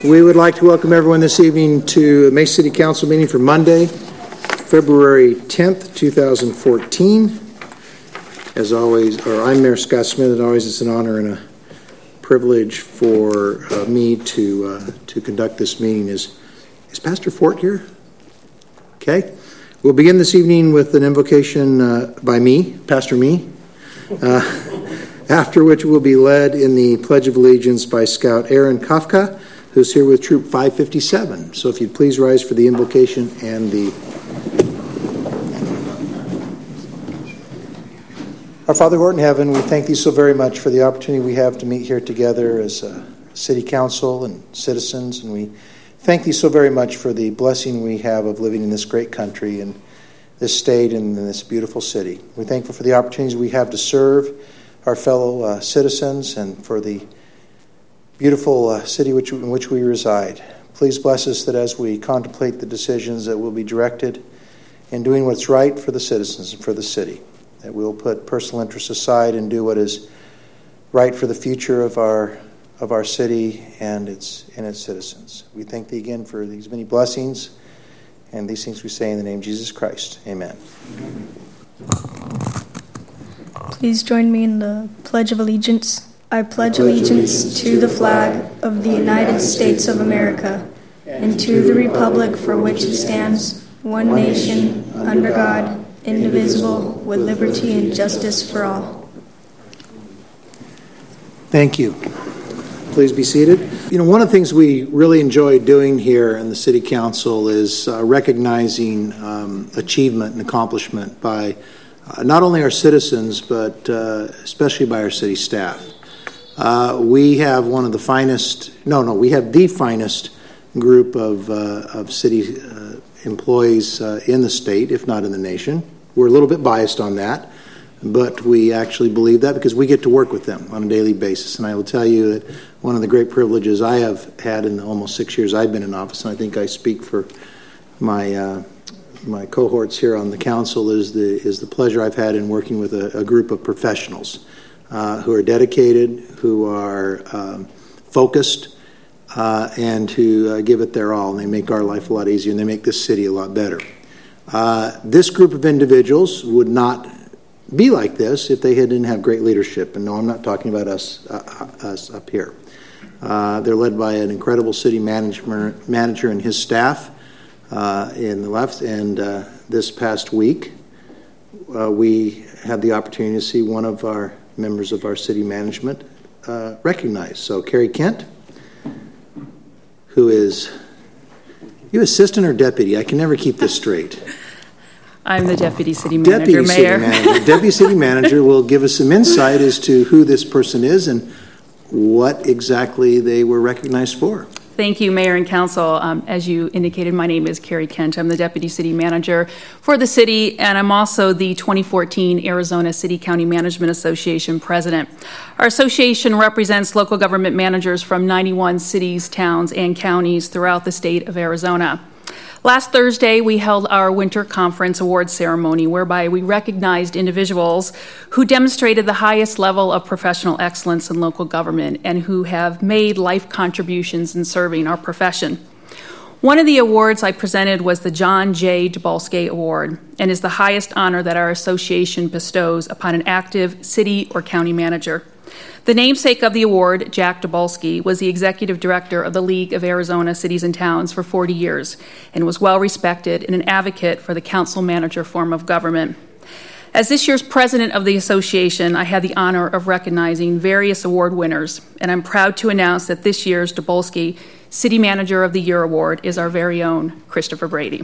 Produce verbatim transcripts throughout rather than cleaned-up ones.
We would like to welcome everyone this evening to Mesa City Council meeting for Monday, February tenth, twenty fourteen. As always, or I'm Mayor Scott Smith, and always it's an honor and a privilege for uh, me to uh, to conduct this meeting. Is is Pastor Fort here? Okay. We'll begin this evening with an invocation uh, by me, Pastor me, uh, after which we'll be led in the Pledge of Allegiance by Scout Aaron Kafka, who's here with Troop five fifty-seven. So if you'd please rise for the invocation and the... Our Father who art in heaven, we thank thee so very much for the opportunity we have to meet here together as a city council and citizens, and we thank thee so very much for the blessing we have of living in this great country and this state and in this beautiful city. We're thankful for the opportunities we have to serve our fellow uh, citizens and for the beautiful uh, city which, in which we reside. Please bless us that as we contemplate the decisions that we'll be directed in doing what's right for the citizens and for the city, that we'll put personal interests aside and do what is right for the future of our of our city and its and its citizens. We thank thee again for these many blessings, and these things we say in the name of Jesus Christ. Amen. Please join me in the Pledge of Allegiance. I pledge allegiance to the flag of the United States of America and to the republic for which it stands, one nation, under God, indivisible, with liberty and justice for all. Thank you. Please be seated. You know, one of the things we really enjoy doing here in the City Council is uh, recognizing um, achievement and accomplishment by uh, not only our citizens, but uh, especially by our city staff. Uh, we have one of the finest, no, no, we have the finest group of, uh, of city uh, employees uh, in the state, if not in the nation. We're a little bit biased on that, but we actually believe that because we get to work with them on a daily basis. And I will tell you that one of the great privileges I have had in the almost six years I've been in office, and I think I speak for my uh, my cohorts here on the council, is the is the pleasure I've had in working with a, a group of professionals uh, who are dedicated, who are um, focused, uh, and who uh, give it their all. And they make our life a lot easier, and they make this city a lot better. Uh, this group of individuals would not be like this if they didn't have great leadership. And no, I'm not talking about us uh, us up here. Uh, they're led by an incredible city manager, manager and his staff uh, in the left. And uh, this past week, uh, we had the opportunity to see one of our members of our city management uh, recognized. So Carrie Kent, who is, you assistant or deputy? I can never keep this straight. I'm the Deputy City Manager, Deputy Mayor. City Manager. Deputy City Manager will give us some insight as to who this person is and what exactly they were recognized for. Thank you, Mayor and Council. Um, as you indicated, my name is Carrie Kent. I'm the Deputy City Manager for the city, and I'm also the twenty fourteen Arizona City County Management Association President. Our association represents local government managers from ninety-one cities, towns, and counties throughout the state of Arizona. Last Thursday, we held our Winter Conference Awards ceremony, whereby we recognized individuals who demonstrated the highest level of professional excellence in local government and who have made life contributions in serving our profession. One of the awards I presented was the John J. Dabalski Award, and is the highest honor that our association bestows upon an active city or county manager. The namesake of the award, Jack Dabalski, was the executive director of the League of Arizona Cities and Towns for forty years and was well respected and an advocate for the council manager form of government. As this year's president of the association, I had the honor of recognizing various award winners, and I'm proud to announce that this year's Dabalski City Manager of the Year Award is our very own Christopher Brady.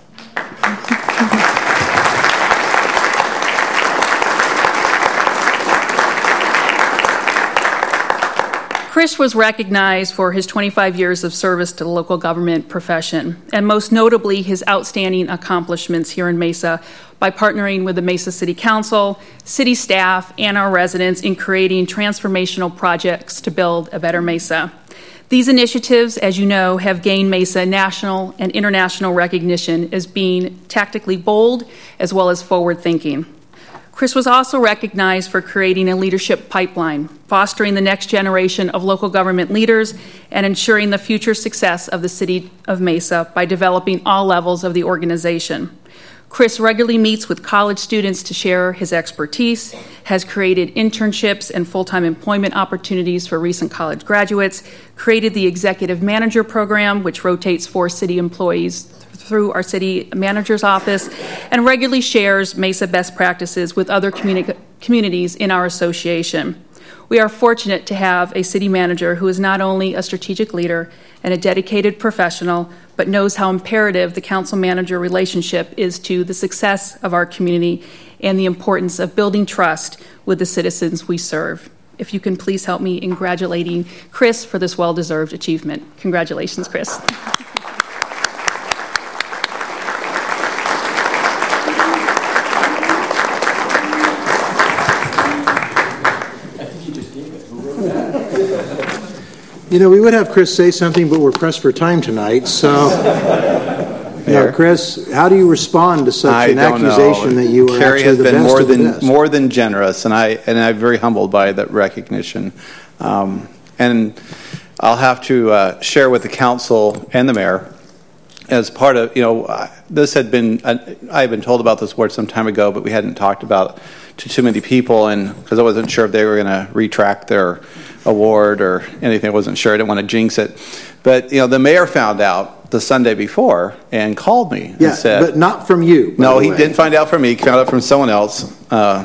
Chris was recognized for his twenty-five years of service to the local government profession, and most notably his outstanding accomplishments here in Mesa by partnering with the Mesa City Council, city staff, and our residents in creating transformational projects to build a better Mesa. These initiatives, as you know, have gained Mesa national and international recognition as being tactically bold as well as forward-thinking. Chris was also recognized for creating a leadership pipeline, fostering the next generation of local government leaders, and ensuring the future success of the City of Mesa by developing all levels of the organization. Chris regularly meets with college students to share his expertise, has created internships and full-time employment opportunities for recent college graduates, created the Executive Manager Program, which rotates four city employees through our city manager's office, and regularly shares Mesa best practices with other communi- communities in our association. We are fortunate to have a city manager who is not only a strategic leader and a dedicated professional, but knows how imperative the council-manager relationship is to the success of our community and the importance of building trust with the citizens we serve. If you can please help me in congratulating Chris for this well-deserved achievement. Congratulations, Chris. You know, we would have Chris say something, but we're pressed for time tonight. So, you know, Chris, how do you respond to such I an accusation know. that you are Carrie actually has the been best more of the than best? more than generous, and I and I'm very humbled by that recognition. Um, and I'll have to uh, share with the council and the mayor, as part of, you know, this had been, uh, I had been told about this award some time ago, but we hadn't talked about it to too many people, and because I wasn't sure if they were going to retract their award or anything. I wasn't sure. I didn't want to jinx it. But, you know, the mayor found out the Sunday before and called me yeah, and said... but not from you. No, he didn't find out from me. He found out from someone else. Uh,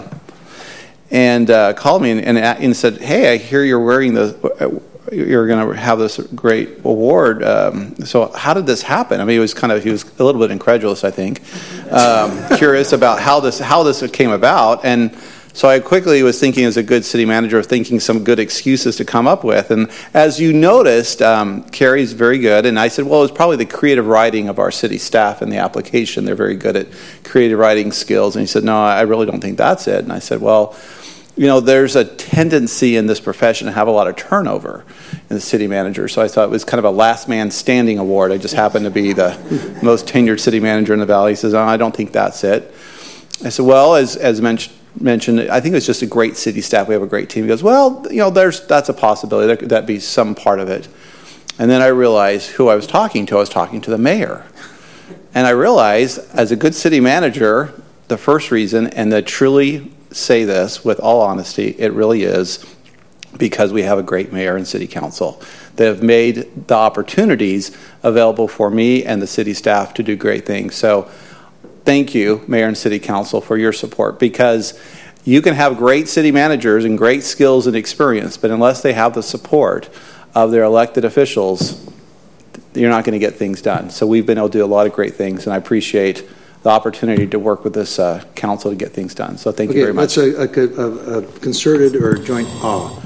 and uh, called me and, and, and said, hey, I hear you're wearing the... You're going to have this great award. Um, so how did this happen? I mean, he was kind of, he was a little bit incredulous, I think, um, curious about how this how this came about. And so I quickly was thinking, as a good city manager, thinking some good excuses to come up with. And as you noticed, um, Carrie's very good. And I said, well, it was probably the creative writing of our city staff and the application. They're very good at creative writing skills. And he said, no, I really don't think that's it. And I said, well, you know, there's a tendency in this profession to have a lot of turnover in the city manager. So I thought it was kind of a last man standing award. I just happened to be the most tenured city manager in the valley. He says, oh, I don't think that's it. I said, well, as as men- mentioned, I think it's just a great city staff. We have a great team. He goes, well, you know, there's that's a possibility. There could that be some part of it. And then I realized who I was talking to. I was talking to the mayor. And I realized, as a good city manager, the first reason, and the truly say this with all honesty, it really is because we have a great mayor and city council that have made the opportunities available for me and the city staff to do great things. So thank you, mayor and city council, for your support, because you can have great city managers and great skills and experience, but unless they have the support of their elected officials, you're not going to get things done. So we've been able to do a lot of great things, and I appreciate the opportunity to work with this uh, council to get things done. So thank okay, you very much. That's a, a, a concerted or joint awe.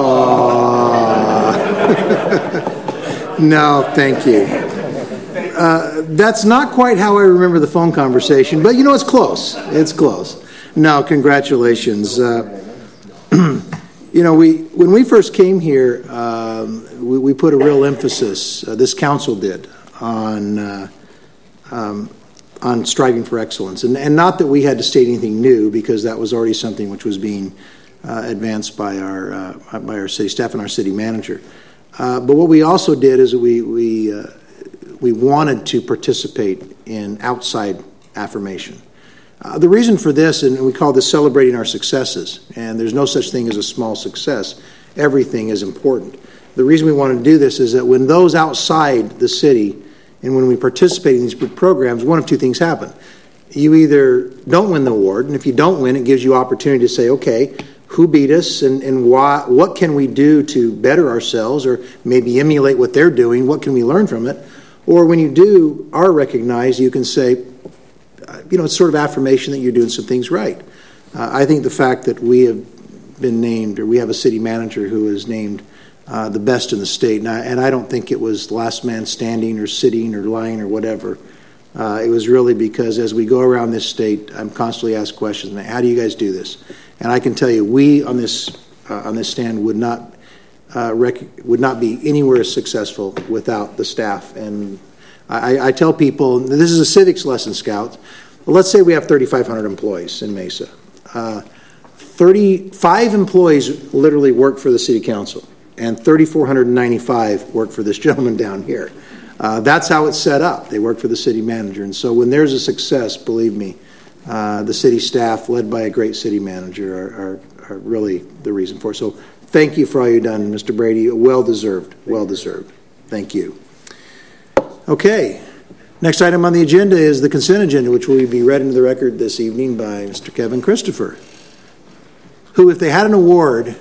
Aw. No, thank you. Uh, that's not quite how I remember the phone conversation, but you know, it's close. It's close. No, congratulations. Uh, you know, we when we first came here, um, we, we put a real emphasis, uh, this council did, on uh, um, on striving for excellence. And, and not that we had to state anything new, because that was already something which was being uh, advanced by our uh, by our city staff and our city manager. Uh, but what we also did is we we uh, we wanted to participate in outside affirmation. Uh, the reason for this, and we call this celebrating our successes, and there's no such thing as a small success. Everything is important. The reason we want to do this is that when those outside the city and when we participate in these programs, one of two things happen. You either don't win the award, and if you don't win, it gives you opportunity to say, okay, who beat us, and, and why, what can we do to better ourselves, or maybe emulate what they're doing, what can we learn from it? Or when you do are recognized, you can say, you know, it's sort of affirmation that you're doing some things right. Uh, I think the fact that we have been named, or we have a city manager who is named Uh, the best in the state, and I, and I don't think it was last man standing or sitting or lying or whatever. Uh, it was really because as we go around this state, I'm constantly asked questions, how do you guys do this? And I can tell you, we on this uh, on this stand would not uh, rec- would not be anywhere as successful without the staff. And I, I tell people, this is a civics lesson, Scouts. Well, let's say we have thirty-five hundred employees in Mesa. uh, thirty-five employees literally work for the city council, and three thousand four hundred ninety-five work for this gentleman down here. Uh, that's how it's set up. They work for the city manager. And so when there's a success, believe me, uh, the city staff, led by a great city manager, are, are, are really the reason for it. So thank you for all you've done, Mister Brady. Well-deserved. Well-deserved. Thank you. Okay. Next item on the agenda is the consent agenda, which will be read into the record this evening by Mister Kevin Christopher, who, if they had an award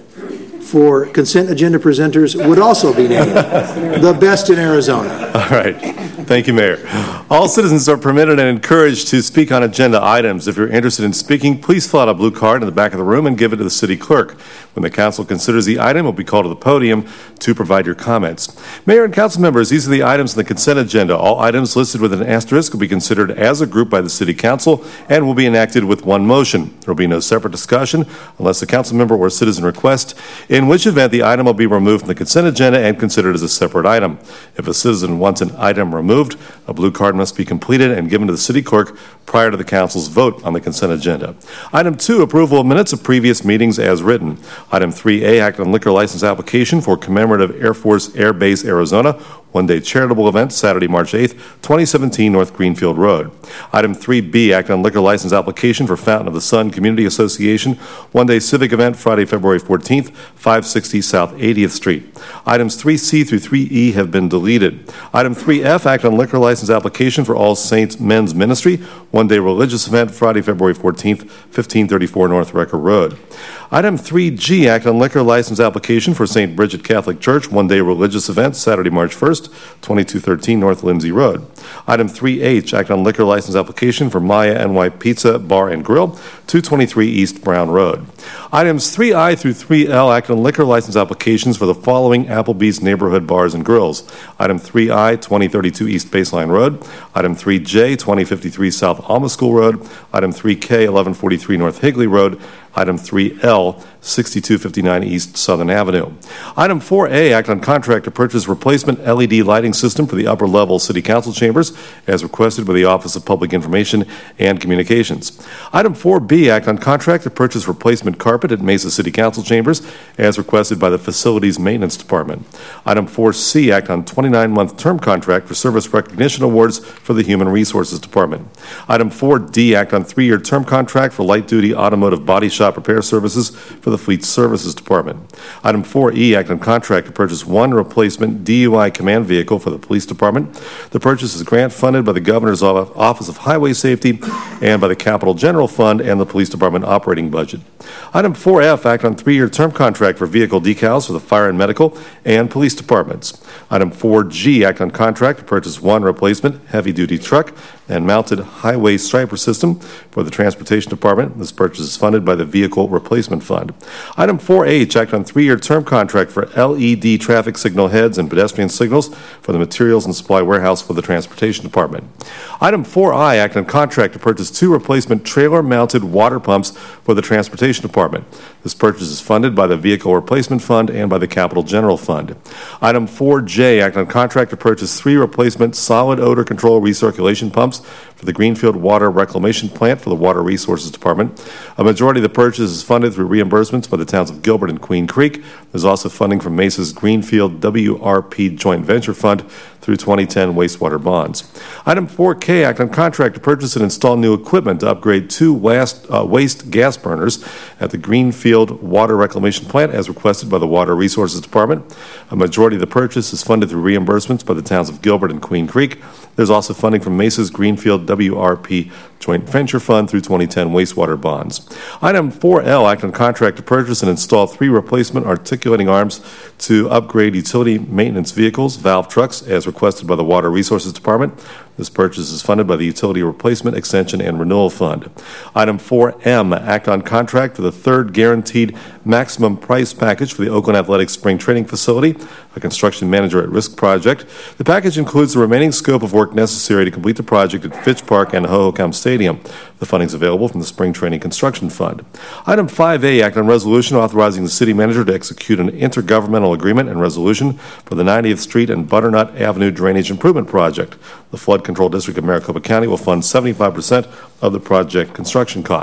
for consent agenda presenters, would also be named the best in Arizona. All right. Thank you, Mayor. All citizens are permitted and encouraged to speak on agenda items. If you're interested in speaking, please fill out a blue card in the back of the room and give it to the city clerk. When the council considers the item, it will be called to the podium to provide your comments. Mayor and council members, these are the items in the consent agenda. All items listed with an asterisk will be considered as a group by the city council and will be enacted with one motion. There will be no separate discussion unless the council member or citizen requests, in which event the item will be removed from the consent agenda and considered as a separate item. If a citizen wants an item removed, a blue card must be completed and given to the city clerk prior to the council's vote on the consent agenda. Item two, approval of minutes of previous meetings as written. Item three A, act on liquor license application for Commemorative Air Force Air Base, Arizona, one-day charitable event, Saturday, March eighth, twenty seventeen, North Greenfield Road. Item three B, act on liquor license application for Fountain of the Sun Community Association, one-day civic event, Friday, February fourteenth, five sixty South eightieth Street. Items three C through three E have been deleted. Item three F, act on liquor license application for All Saints Men's Ministry, one-day religious event, Friday, February fourteenth, fifteen thirty-four North Recker Road. Item three G, act on liquor license application for Saint Bridget Catholic Church, one-day religious event, Saturday, March first, twenty-two thirteen North Lindsay Road. Item three H, act on liquor license application for Maya N Y Pizza Bar and Grill, two twenty-three East Brown Road. Items three I through three L, act on liquor license applications for the following Applebee's Neighborhood Bars and Grills. Item three I, twenty thirty-two East Baseline Road. Item three J, twenty fifty-three South Alma School Road. Item three K, eleven forty-three North Higley Road. Item three L, sixty-two fifty-nine East Southern Avenue. Item four A, act on contract to purchase replacement L E D lighting system for the upper-level city council chambers as requested by the Office of Public Information and Communications. Item four B, act on contract to purchase replacement carpet at Mesa City Council chambers as requested by the Facilities Maintenance Department. Item four C, act on twenty-nine month term contract for service recognition awards for the Human Resources Department. Item four D, act on three year term contract for light-duty automotive body shop repair services for the Fleet Services Department. Item four E, act on contract to purchase one replacement D U I command vehicle for the Police Department. The purchase is grant funded by the Governor's Office of Highway Safety and by the Capital General Fund and the Police Department operating budget. Item four F, act on three year term contract for vehicle decals for the Fire and Medical and Police Departments. Item four G, act on contract to purchase one replacement heavy-duty truck and mounted highway striper system for the Transportation Department. This purchase is funded by the Vehicle Replacement Fund. Item four H, act on three year term contract for L E D traffic signal heads and pedestrian signals for the Materials and Supply Warehouse for the Transportation Department. Item four I, act on contract to purchase two replacement trailer-mounted water pumps for the Transportation Department. This purchase is funded by the Vehicle Replacement Fund and by the Capital General Fund. Item four J, act on contract to purchase three replacement solid odor control recirculation pumps for the Greenfield Water Reclamation Plant for the Water Resources Department. A majority of the purchase is funded through reimbursements by the towns of Gilbert and Queen Creek. There's also funding from Mesa's Greenfield W R P Joint Venture Fund through twenty ten wastewater bonds. Item four K, act on contract to purchase and install new equipment to upgrade two waste, uh, waste gas burners at the Greenfield Water Reclamation Plant as requested by the Water Resources Department. A majority of the purchase is funded through reimbursements by the towns of Gilbert and Queen Creek. There's also funding from Mesa's Greenfield W R P Joint Venture Fund through twenty ten wastewater bonds. Item four L, act on contract to purchase and install three replacement articulating arms to upgrade utility maintenance vehicles, valve trucks, as requested by the Water Resources Department. This purchase is funded by the Utility Replacement, Extension, and Renewal Fund. Item four M, act on contract for the third guaranteed maximum price package for the Oakland Athletics Spring Training Facility, a construction manager at risk project. The package includes the remaining scope of work necessary to complete the project at Fitch Park and Hohokam Stadium. The funding is available from the Spring Training Construction Fund. Item five A, act on resolution authorizing the city manager to execute an intergovernmental agreement and resolution for the ninetieth Street and Butternut Avenue Drainage Improvement Project. The Flood Control District of Maricopa County will fund seventy-five percent of the project construction cost.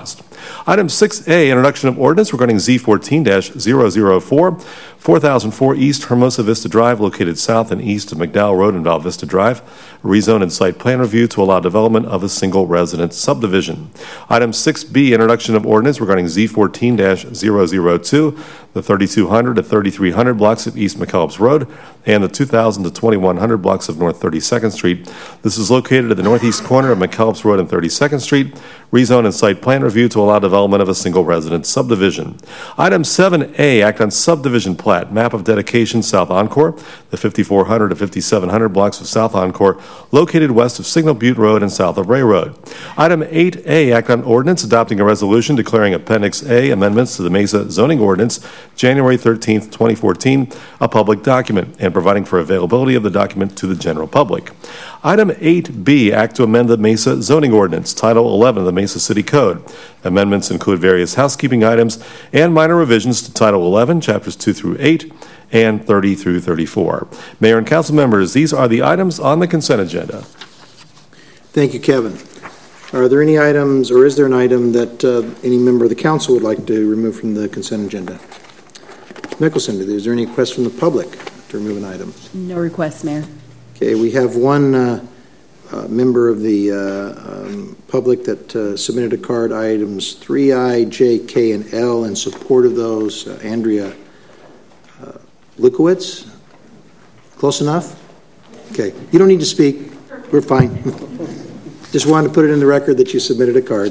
Item six A, introduction of ordinance regarding Z fourteen dash zero zero four, four thousand four East Hermosa Vista Drive, located south and east of McDowell Road and Val Vista Drive, rezone and site plan review to allow development of a single residence subdivision. Item six B, introduction of ordinance regarding Z fourteen dash zero zero two, the thirty-two hundred to thirty-three hundred blocks of East McKellips Road and the two thousand to twenty-one hundred blocks of North thirty-second Street. This is located at the northeast corner of McKellips Road and thirty-second Street. Rezone and site plan review to allow development of a single residence subdivision. Item seven A, act on subdivision plat, map of dedication South Encore, the fifty-four hundred to fifty-seven hundred blocks of South Encore, located west of Signal Butte Road and south of Ray Road. Item eight A, act on ordinance adopting a resolution declaring Appendix A amendments to the Mesa zoning ordinance, January thirteenth, twenty fourteen, a public document, and providing for availability of the document to the general public. Item eight B, act to amend the Mesa zoning ordinance, Title eleven of the Mesa City Code. Amendments include various housekeeping items and minor revisions to Title eleven, Chapters two through eight, and thirty through thirty-four. Mayor and council members, these are the items on the consent agenda. Thank you, Kevin. Are there any items, or is there an item that uh, any member of the council would like to remove from the consent agenda? Mickelson, is there any request from the public to remove an item? No requests, Mayor. Okay, we have one uh, uh, member of the uh, um, public that uh, submitted a card, items three I, J, K, and L, in support of those. Uh, Andrea uh, Lukowitz. Close enough? Okay, you don't need to speak. We're fine. Just wanted to put it in the record that you submitted a card.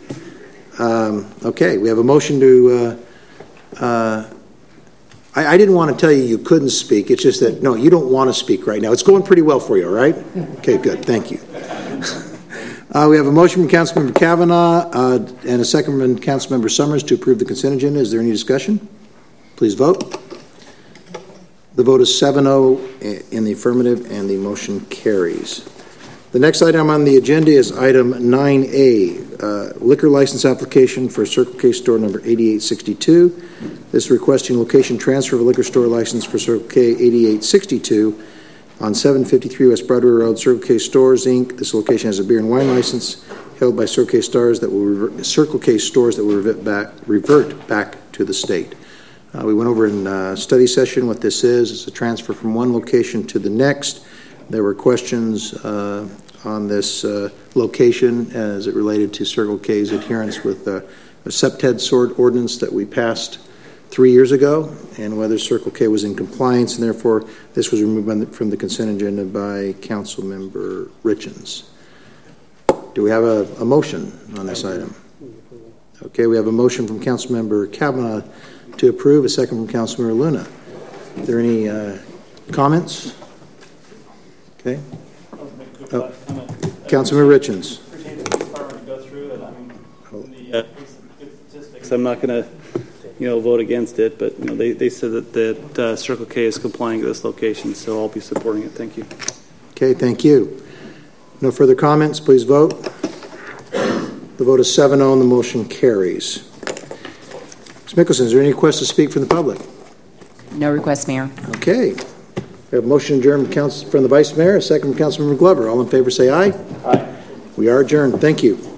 Um, okay, we have a motion to uh, uh, I, I didn't want to tell you you couldn't speak. It's just that, no, you don't want to speak right now. It's going pretty well for you, all right? Okay, good. Thank you. Uh, we have a motion from Councilmember Kavanaugh uh, and a second from Councilmember Summers to approve the consent agenda. Is there any discussion? Please vote. The vote is seven oh in the affirmative, and the motion carries. The next item on the agenda is item nine A, uh, liquor license application for Circle K store number eighty-eight sixty-two. This is requesting location transfer of a liquor store license for Circle K eighty-eight sixty-two on seven fifty-three West Broadway Road, Circle K Stores, Incorporated. This location has a beer and wine license held by Circle K Stars that will revert, Circle K stores that will revert back, revert back to the state. Uh, we went over in uh, study session what this is. It's a transfer from one location to the next. There were questions uh, on this uh, location as it related to Circle K's adherence with uh, a SEPTED sort ordinance that we passed three years ago, and whether Circle K was in compliance, and therefore this was removed from the consent agenda by Council Member Richens. Do we have a, a motion on this item? Okay, we have a motion from Council Member Kavanaugh to approve, a second from Council Member Luna. Are there any uh, comments? Okay. Oh. Councilmember Richens. I'm not going to, you know, vote against it, but you know, they, they said that that uh, Circle K is complying with this location, so I'll be supporting it. Thank you. Okay, thank you. No further comments. Please vote. The vote is seven oh, and the motion carries. Miz Mickelson, is there any request to speak from the public? No request, Mayor. Okay. We have a motion adjourned from the Vice Mayor, a second from Councilmember Glover. All in favor say aye. Aye. We are adjourned. Thank you.